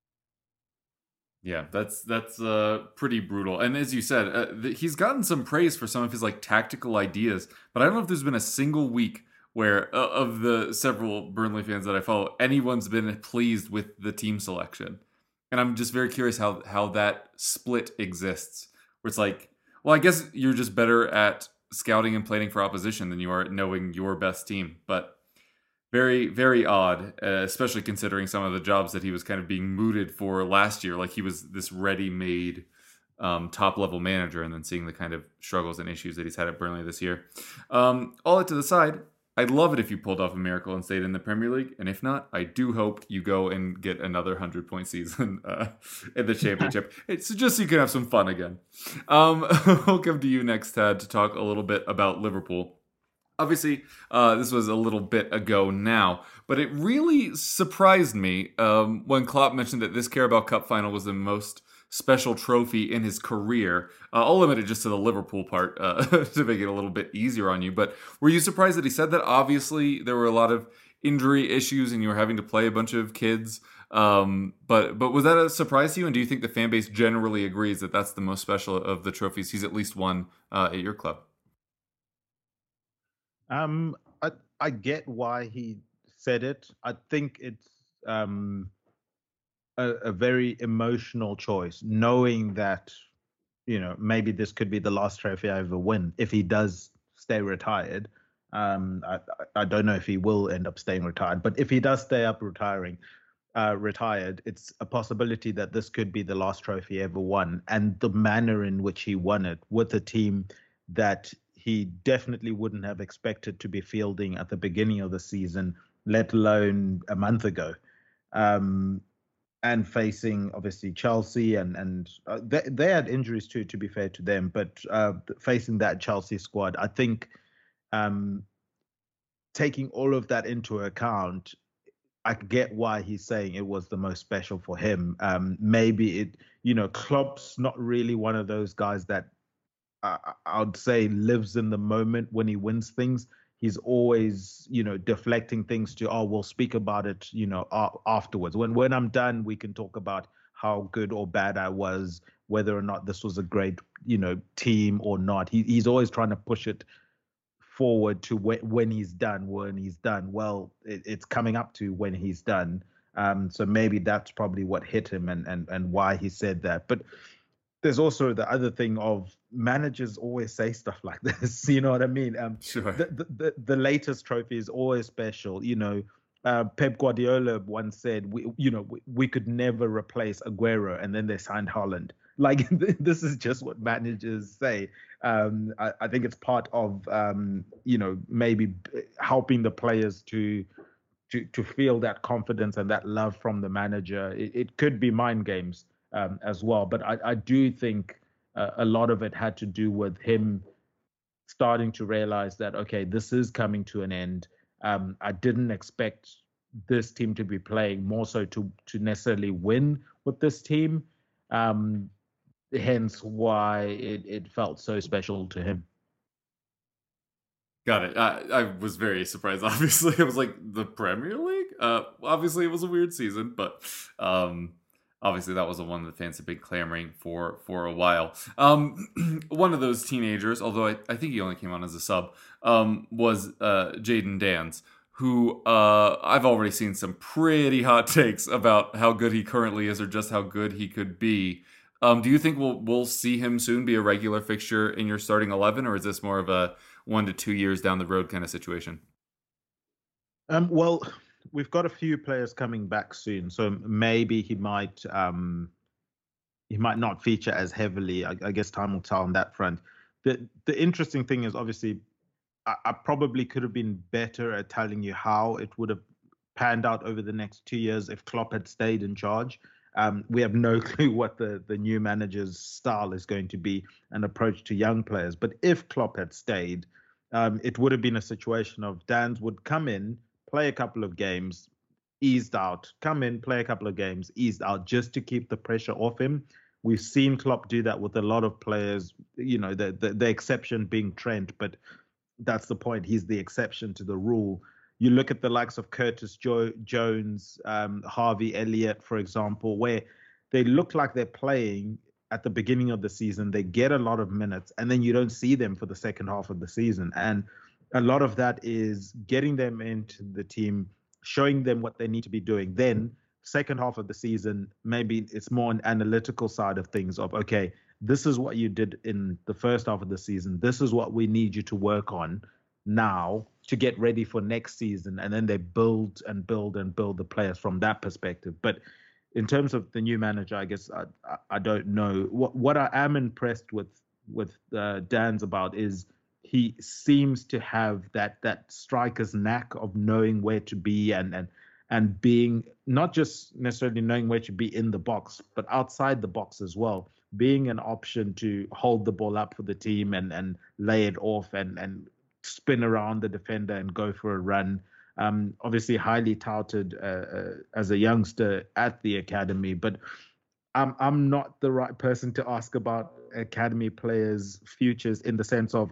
Yeah, that's pretty brutal. And as you said, he's gotten some praise for some of his tactical ideas, but I don't know if there's been a single week where of the several Burnley fans that I follow, anyone's been pleased with the team selection. And I'm just very curious how that split exists. Where it's well, I guess you're just better at scouting and planning for opposition than you are at knowing your best team. But very, very odd, especially considering some of the jobs that he was kind of being mooted for last year. Like he was this ready-made top-level manager, and then seeing the kind of struggles and issues that he's had at Burnley this year. All that to the side, I'd love it if you pulled off a miracle and stayed in the Premier League. And if not, I do hope you go and get another 100-point season in the Championship. It's just so you can have some fun again. We'll come to you next, Tad, to talk a little bit about Liverpool. Obviously, this was a little bit ago now, but it really surprised me when Klopp mentioned that this Carabao Cup final was the most special trophy in his career. I'll limit it just to the Liverpool part to make it a little bit easier on you. But were you surprised that he said that? Obviously, there were a lot of injury issues and you were having to play a bunch of kids. But was that a surprise to you? And do you think the fan base generally agrees that that's the most special of the trophies he's at least won at your club? I get why he said it. I think it's a very emotional choice, knowing that, maybe this could be the last trophy I ever win if he does stay retired. I don't know if he will end up staying retired, but if he does stay up retired, it's a possibility that this could be the last trophy ever won. And the manner in which he won it with a team that he definitely wouldn't have expected to be fielding at the beginning of the season, let alone a month ago. And facing obviously Chelsea and they had injuries too, to be fair to them, but facing that Chelsea squad, I think taking all of that into account, I get why he's saying it was the most special for him. Maybe Klopp's not really one of those guys that I'd say lives in the moment when he wins things. He's always, deflecting things to, we'll speak about it, afterwards. When I'm done, we can talk about how good or bad I was, whether or not this was a great, team or not. He's always trying to push it forward to when he's done. Well, it's coming up to when he's done. So maybe that's probably what hit him and why he said that. But there's also the other thing of managers always say stuff like this. You know what I mean? Sure. The latest trophy is always special. Pep Guardiola once said, we could never replace Aguero, and then they signed Haaland. Like, this is just what managers say. I think it's part of, maybe helping the players to feel that confidence and that love from the manager. It could be mind games as well. But I do think a lot of it had to do with him starting to realize that, okay, this is coming to an end. I didn't expect this team to be playing more so to necessarily win with this team. Hence why it felt so special to him. Got it. I was very surprised. Obviously, I was like, the Premier League? Obviously, it was a weird season, but obviously that was the one that fans have been clamoring for a while. One of those teenagers, although I think he only came on as a sub, was Jayden Danns, who I've already seen some pretty hot takes about how good he currently is or just how good he could be. Do you think we'll see him soon be a regular fixture in your starting 11, or is this more of a 1 to 2 years down the road kind of situation? Well, we've got a few players coming back soon, so maybe he might not feature as heavily. I guess time will tell on that front. The interesting thing is, obviously, I probably could have been better at telling you how it would have panned out over the next 2 years if Klopp had stayed in charge. We have no clue what the new manager's style is going to be, an approach to young players. But if Klopp had stayed, it would have been a situation of Danns would come in, play a couple of games, eased out, come in, play a couple of games, eased out, just to keep the pressure off him. We've seen Klopp do that with a lot of players, the exception being Trent, but that's the point. He's the exception to the rule. You look at the likes of Curtis Jones, Harvey Elliott, for example, where they look like they're playing at the beginning of the season. They get a lot of minutes, and then you don't see them for the second half of the season. And a lot of that is getting them into the team, showing them what they need to be doing. Then second half of the season, maybe it's more an analytical side of things of, okay, this is what you did in the first half of the season. This is what we need you to work on now to get ready for next season. And then they build and build and build the players from that perspective. But in terms of the new manager, I guess I don't know. What I am impressed with Danns about is he seems to have that striker's knack of knowing where to be and being not just necessarily knowing where to be in the box, but outside the box as well, being an option to hold the ball up for the team and lay it off and spin around the defender and go for a run. Obviously highly touted as a youngster at the academy, but I'm not the right person to ask about academy players' futures in the sense of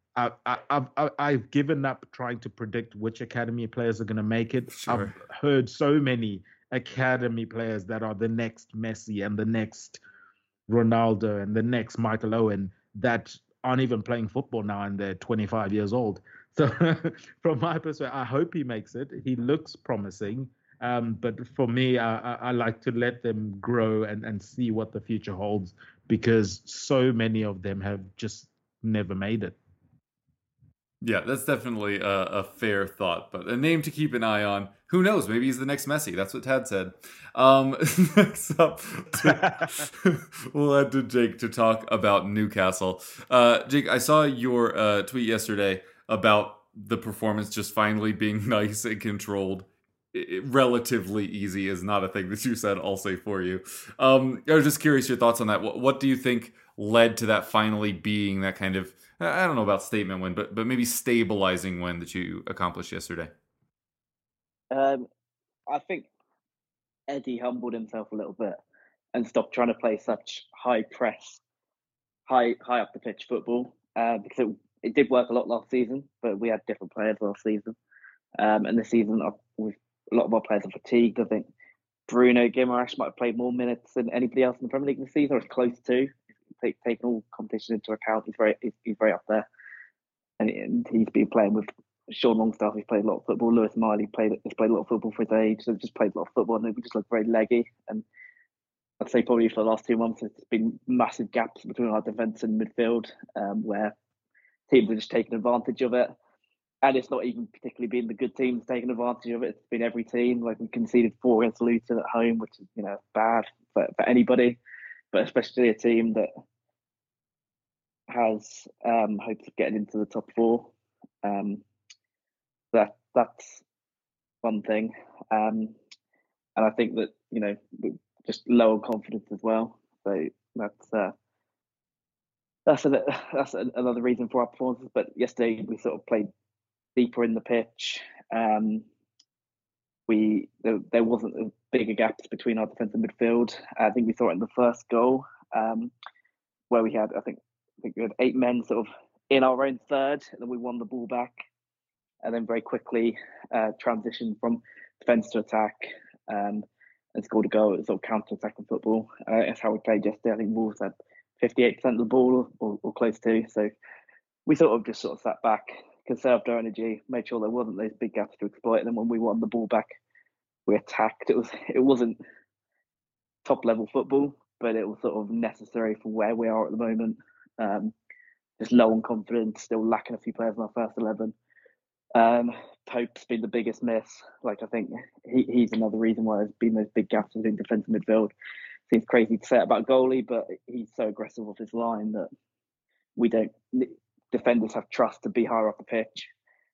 I've given up trying to predict which academy players are going to make it. Sure. I've heard so many academy players that are the next Messi and the next Ronaldo and the next Michael Owen that aren't even playing football now and they're 25 years old. So from my perspective, I hope he makes it. He looks promising. But for me, I like to let them grow and see what the future holds, because so many of them have just never made it. Yeah, that's definitely a fair thought, but a name to keep an eye on. Who knows? Maybe he's the next Messi. That's what Tad said. Next up, we'll head to Jake to talk about Newcastle. Jake, I saw your tweet yesterday about the performance just finally being nice and controlled. Relatively easy is not a thing that you said, I'll say for you. I was just curious your thoughts on that. What do you think led to that finally being that kind of, I don't know about statement win, but maybe stabilizing win that you accomplished yesterday? I think Eddie humbled himself a little bit and stopped trying to play such high press, high up the pitch football, because it did work a lot last season, but we had different players last season. And this season, a lot of our players are fatigued. I think Bruno Guimaraes might have played more minutes than anybody else in the Premier League this season, or it's close to. Taking all competition into account, he's very up there, and he's been playing with Sean Longstaff. He's played a lot of football. Lewis Miley has played a lot of football for his age, so just played a lot of football, and we just look very leggy. And I'd say probably for the last 2 months, there's been massive gaps between our defence and midfield, where teams are just taking advantage of it. And it's not even particularly been the good teams taking advantage of it. It's been every team. Like, we conceded 4 against Luton at home, which is, bad for anybody, but especially a team that has hopes of getting into the top 4. That's one thing. And I think that, we're just low on confidence as well. So that's another reason for our performances. But yesterday we sort of played deeper in the pitch. There wasn't as big a gap between our defence and midfield. I think we saw it in the first goal, where we had, I think we had 8 men sort of in our own third, and then we won the ball back, and then very quickly transitioned from defence to attack, and scored a goal. It was sort of counter-attacking football. That's how we played yesterday. I think Wolves had 58% of the ball, or close to. So we sort of sat back, conserved our energy, made sure there wasn't those big gaps to exploit. And then when we won the ball back, we attacked. It wasn't top level football, but it was sort of necessary for where we are at the moment. Just low on confidence, still lacking a few players in our first 11. Pope's been the biggest miss. Like, I think he's another reason why there's been those big gaps between defence and midfield. Seems crazy to say about goalie, but he's so aggressive off his line that defenders have trust to be higher up the pitch.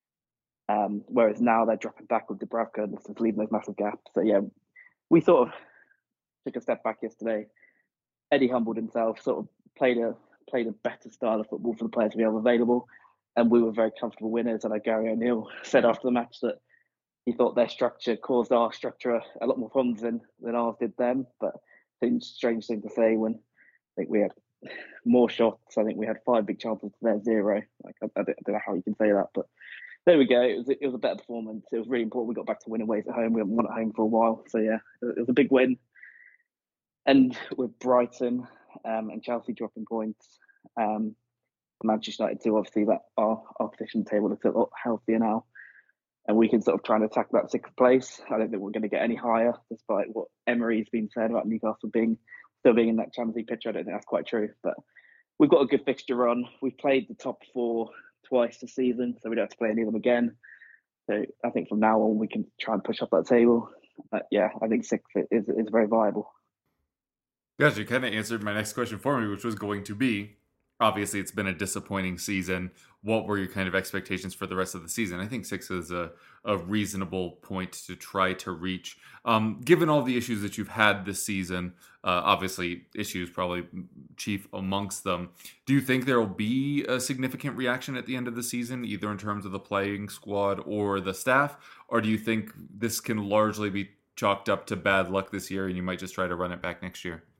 Whereas now they're dropping back with Dubravka and just leaving those massive gaps. So yeah, we sort of took a step back yesterday. Eddie humbled himself, sort of played a better style of football for the players we have available, and we were very comfortable winners. And Gary O'Neill said after the match that he thought their structure caused our structure a lot more problems than ours did them. But it's a strange thing to say when I think we had more shots. I think we had 5 big chances to their 0. Like, I don't know how you can say that, but there we go. It was a better performance. It was really important we got back to winning ways at home. We haven't won at home for a while, so yeah, it was a big win. And with Brighton and Chelsea dropping points, Manchester United too, obviously, that our position table looks a lot healthier now, and we can sort of try and attack that 6th place. I don't think we're going to get any higher, despite what Emery's been saying about Newcastle still being in that Champions League picture. I don't think that's quite true, but we've got a good fixture run. We've played the top 4 twice this season, so we don't have to play any of them again. So I think from now on we can try and push up that table. Yeah, I think 6th is very viable. Guys, you kind of answered my next question for me, which was going to be, obviously it's been a disappointing season. What were your kind of expectations for the rest of the season? I think 6 is a reasonable point to try to reach. Given all the issues that you've had this season, obviously issues probably chief amongst them, do you think there will be a significant reaction at the end of the season, either in terms of the playing squad or the staff? Or do you think this can largely be chalked up to bad luck this year and you might just try to run it back next year?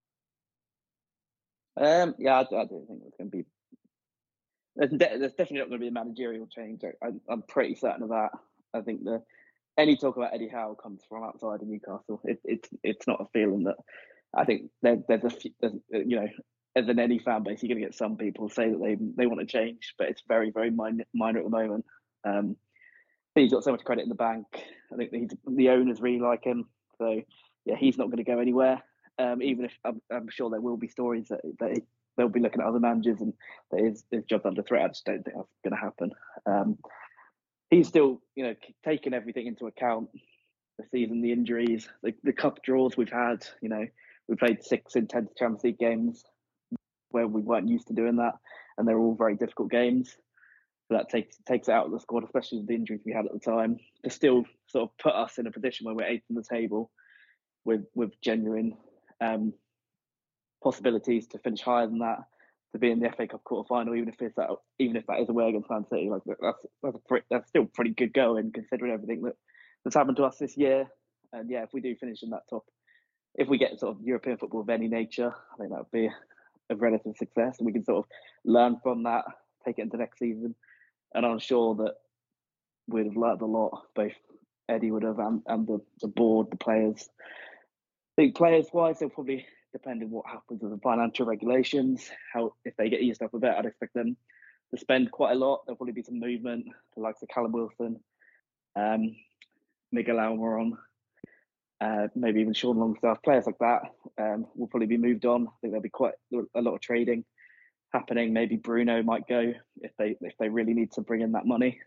Yeah, I don't think it's going to be. There's definitely not going to be a managerial change. I'm pretty certain of that. I think any talk about Eddie Howe comes from outside of Newcastle. It's not a feeling that. I think there's as in any fan base, you're going to get some people say that they want to change, but it's very, very minor at the moment. He's got so much credit in the bank. I think the owners really like him, so yeah, he's not going to go anywhere. Even if I'm sure there will be stories that they'll be looking at other managers and that his job's under threat. I just don't think that's going to happen. He's still, taking everything into account. The season, the injuries, the cup draws we've had. We played 6 intense Champions League games where we weren't used to doing that, and they're all very difficult games. So that takes it out of the squad, especially with the injuries we had at the time, to still sort of put us in a position where we're 8th in the table with genuine possibilities to finish higher than that, to be in the FA Cup quarter-final, even if that is away against Man City. Like, that's still pretty good going, considering everything that's happened to us this year. And yeah, if we do finish in that top, if we get sort of European football of any nature, I think that would be a relative success, and we can sort of learn from that, take it into next season. And I'm sure that we'd have learned a lot, both Eddie would have and the board, the players. I think players-wise, they'll probably depend on what happens with the financial regulations. If they get eased up a bit, I'd expect them to spend quite a lot. There'll probably be some movement, the likes of Callum Wilson, Miguel Almiron. maybe even Sean Longstaff, players like that will probably be moved on. I think there'll be quite a lot of trading happening. Maybe Bruno might go if they really need to bring in that money.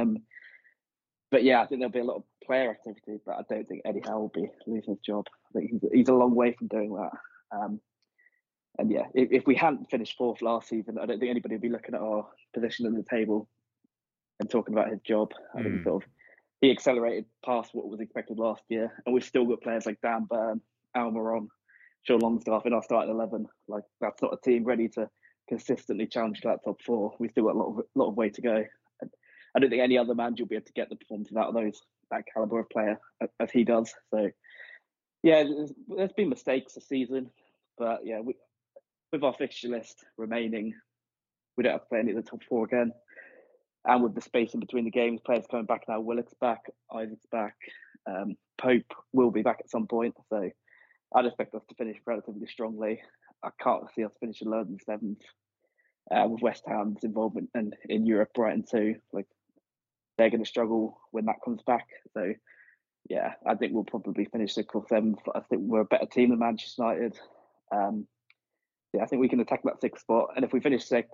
But yeah, I think there'll be a lot of player activity, but I don't think Eddie Howe will be losing his job. I think he's a long way from doing that. And yeah, if we hadn't finished fourth last season, I don't think anybody would be looking at our position in the table and talking about his job. I think he accelerated past what was expected last year, and we've still got players like Dan Burn, Almiron, Sean Longstaff in our starting 11. Like, that's not a team ready to consistently challenge that top four. We've still got a lot of way to go. I don't think any other manager will be able to get the performances out of that caliber of player as he does. So yeah, there's been mistakes this season, but yeah, with our fixture list remaining, we don't have to play any of the top four again. And with the space in between the games, players coming back now, Willock's back, Isaac's back, Pope will be back at some point. So I'd expect us to finish relatively strongly. I can't see us finishing lower than 7th with West Ham's involvement in Europe, Brighton too. Like, they're going to struggle when that comes back. So yeah, I think we'll probably finish 6th or 7th. I think we're a better team than Manchester United. Yeah, I think we can attack that 6th spot. And if we finish 6th,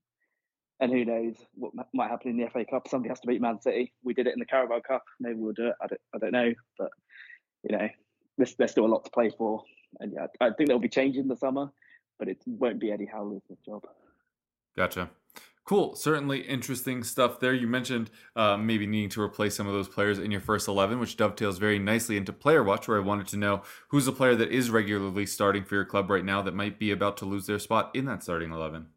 and who knows what might happen in the FA Cup, somebody has to beat Man City. We did it in the Carabao Cup. Maybe we'll do it. I don't know. But, you know, there's still a lot to play for. And yeah, I think there'll be change in the summer, but it won't be Eddie Howe losing his job. Gotcha. Cool. Certainly interesting stuff there. You mentioned maybe needing to replace some of those players in your first 11, which dovetails very nicely into Player Watch, where I wanted to know who's a player that is regularly starting for your club right now that might be about to lose their spot in that starting 11.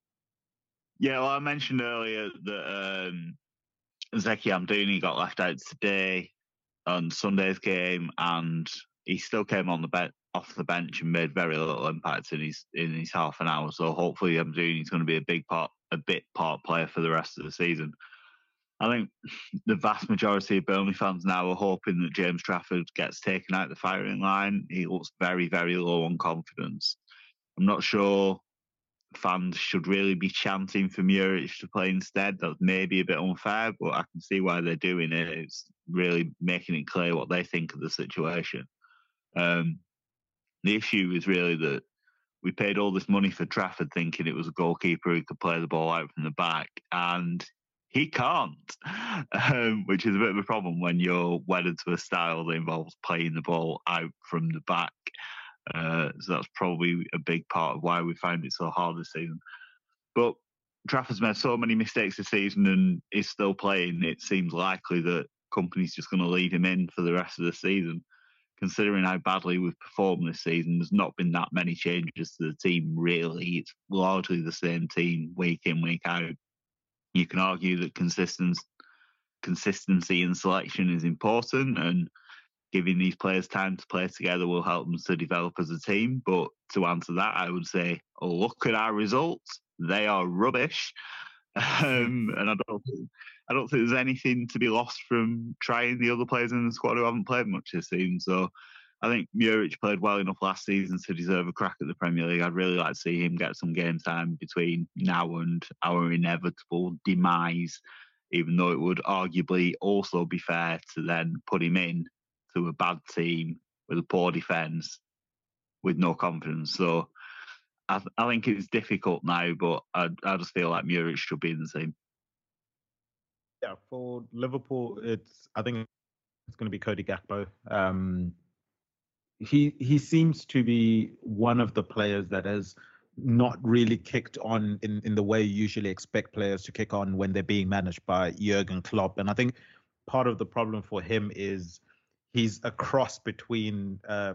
Yeah, well, I mentioned earlier that Zeki Amdouni got left out today on Sunday's game, and he still came on off the bench and made very little impact in his half an hour. So hopefully Amdouni is going to be a bit part player for the rest of the season. I think the vast majority of Burnley fans now are hoping that James Trafford gets taken out the firing line. He looks very, very low on confidence. I'm not sure fans should really be chanting for Muric to play instead. That's maybe a bit unfair, but I can see why they're doing it. It's really making it clear what they think of the situation. The issue is really that we paid all this money for Trafford thinking it was a goalkeeper who could play the ball out from the back, and he can't, which is a bit of a problem when you're wedded to a style that involves playing the ball out from the back. So that's probably a big part of why we found it so hard this season. But Trafford's made so many mistakes this season and is still playing. It seems likely that Kompany's just going to leave him in for the rest of the season. Considering how badly we've performed this season, there's not been that many changes to the team, really. It's largely the same team week in, week out. You can argue that consistency in selection is important, and giving these players time to play together will help them to develop as a team. But to answer that, I would say, look at our results. They are rubbish. And I don't think there's anything to be lost from trying the other players in the squad who haven't played much this season. So I think Muric played well enough last season to deserve a crack at the Premier League. I'd really like to see him get some game time between now and our inevitable demise, even though it would arguably also be fair to then put him in to a bad team with a poor defence with no confidence. So I think it's difficult now, but I just feel like Muric should be in the team. Yeah, for Liverpool, I think it's going to be Cody Gakpo. He seems to be one of the players that has not really kicked on in the way you usually expect players to kick on when they're being managed by Jurgen Klopp. And I think part of the problem for him is he's a cross between a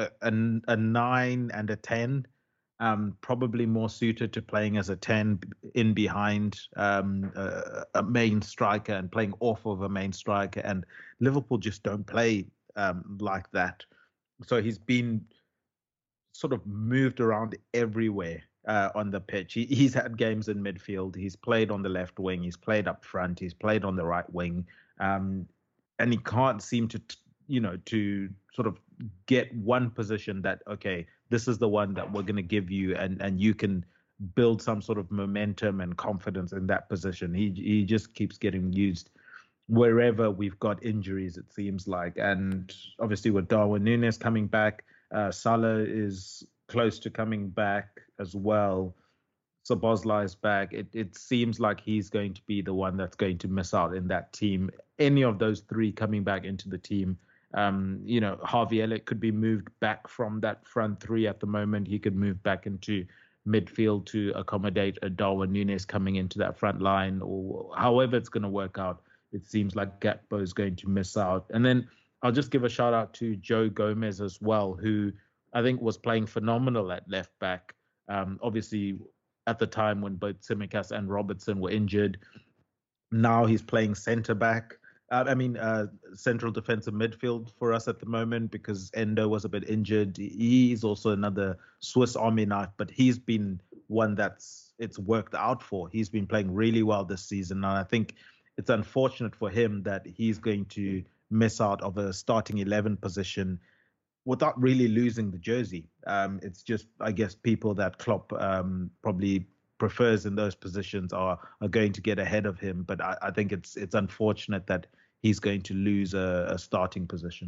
9 and a 10. Probably more suited to playing as a 10 in behind a main striker and playing off of a main striker. And Liverpool just don't play like that. So he's been sort of moved around everywhere on the pitch. He's had games in midfield. He's played on the left wing. He's played up front. He's played on the right wing. And he can't seem to sort of get one position that, okay, this is the one that we're going to give you, and you can build some sort of momentum and confidence in that position. He just keeps getting used wherever we've got injuries, it seems like. And obviously with Darwin Núñez coming back, Salah is close to coming back as well. Szoboszlai is back. It seems like he's going to be the one that's going to miss out in that team. Any of those three coming back into the team, Harvey Elliott could be moved back from that front three at the moment. He could move back into midfield to accommodate a Darwin Núñez coming into that front line, or however it's going to work out. It seems like Gakpo is going to miss out. And then I'll just give a shout out to Joe Gomez as well, who I think was playing phenomenal at left back. Obviously, at the time when both Tsimikas and Robertson were injured. Now he's playing centre back. Central defensive midfield for us at the moment because Endo was a bit injured. He's also another Swiss Army knife, but he's been one it's worked out for. He's been playing really well this season, and I think it's unfortunate for him that he's going to miss out of a starting 11 position without really losing the jersey. It's just, I guess, people that Klopp probably prefers in those positions are going to get ahead of him. But I think it's unfortunate that he's going to lose a starting position.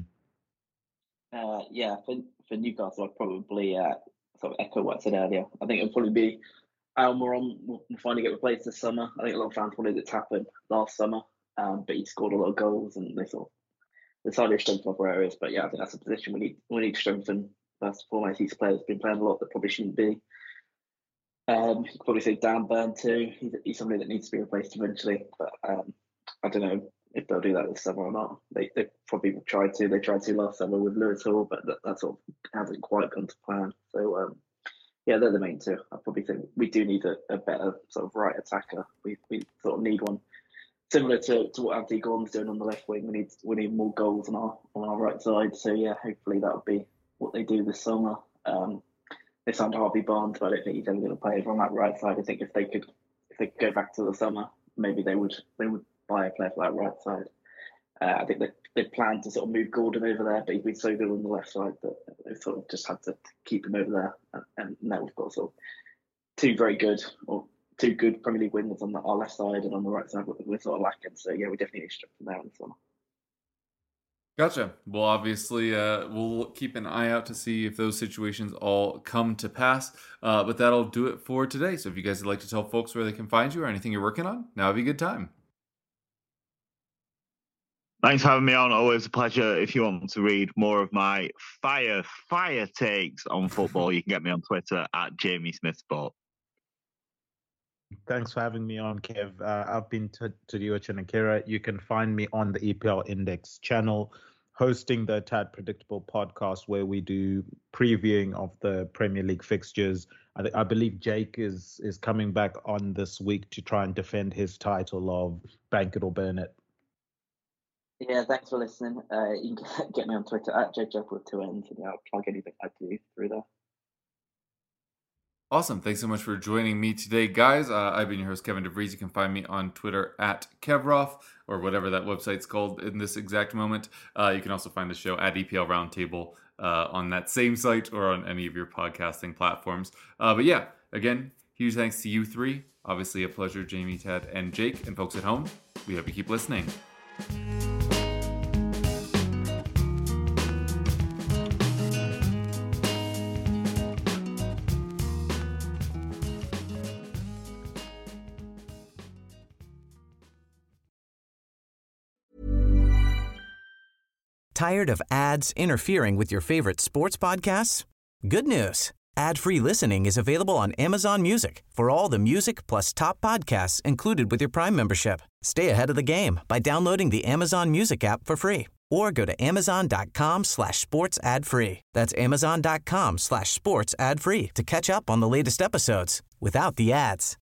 For Newcastle, I'd probably sort of echo what I said earlier. I think it'll probably be Almiron will finally get replaced this summer. I think a lot of fans wanted it to happen last summer, but he scored a lot of goals and they sort of decided to strengthen other areas. But yeah, I think that's a position we need to strengthen. First and foremost, these players have been playing a lot that probably shouldn't be. You could probably say Dan Burn too. He's somebody that needs to be replaced eventually. But I don't know if they'll do that this summer or not. They probably tried to. They tried to last summer with Lewis Hall, but that sort of hasn't quite gone to plan. So they're the main two. I probably think we do need a better sort of right attacker. We sort of need one similar to what Anthony Gordon's doing on the left wing. We need more goals on our right side. So yeah, hopefully that'll be what they do this summer. They signed Harvey Barnes, but I don't think he's ever going to play over on that right side. I think if they could go back to the summer, maybe they would buy a player for that right side. I think they planned to sort of move Gordon over there, but he's been so good on the left side that they sort of just had to keep him over there. And now we've got sort of two good Premier League wingers on our left side, and on the right side we're sort of lacking. So yeah, we definitely need to strengthen there in the summer. Gotcha. Well, obviously, we'll keep an eye out to see if those situations all come to pass. But that'll do it for today. So if you guys would like to tell folks where they can find you or anything you're working on, now would be a good time. Thanks for having me on. Always a pleasure. If you want to read more of my fire takes on football, you can get me on Twitter at Jamie Smith Sport. Thanks for having me on, Kev. I've been Tadiwa Chinakira. You can find me on the EPL Index channel, hosting the Tad Predictable podcast, where we do previewing of the Premier League fixtures. I believe Jake is coming back on this week to try and defend his title of Bank It or Burn It. Yeah, thanks for listening. You can get me on Twitter at JJF with 2 N's, and I'll plug anything I do through there. Awesome. Thanks so much for joining me today, guys. I've been your host, Kevin DeVries. You can find me on Twitter at Kevroff, or whatever that website's called in this exact moment. You can also find the show at EPL Roundtable on that same site or on any of your podcasting platforms. But yeah, again, huge thanks to you three. Obviously a pleasure, Jamie, Tad, and Jake. And folks at home, we hope you keep listening. Tired of ads interfering with your favorite sports podcasts? Good news. Ad-free listening is available on Amazon Music for all the music plus top podcasts included with your Prime membership. Stay ahead of the game by downloading the Amazon Music app for free or go to amazon.com/sports ad free. That's amazon.com/sports ad free to catch up on the latest episodes without the ads.